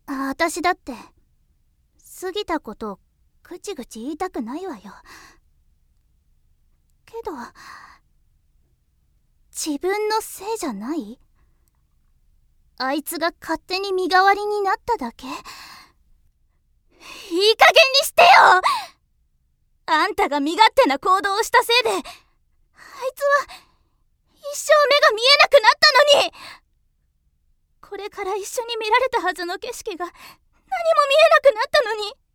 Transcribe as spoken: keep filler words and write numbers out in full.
ああたしだって過ぎたことをぐちぐち言いたくないわよ。けど自分のせいじゃない？あいつが勝手に身代わりになっただけ？いい加減にしてよ！あんたが身勝手な行動をしたせいであいつは一生目が見えなくなったのに、これから一緒に見られたはずの景色が何も見えなくなったのに。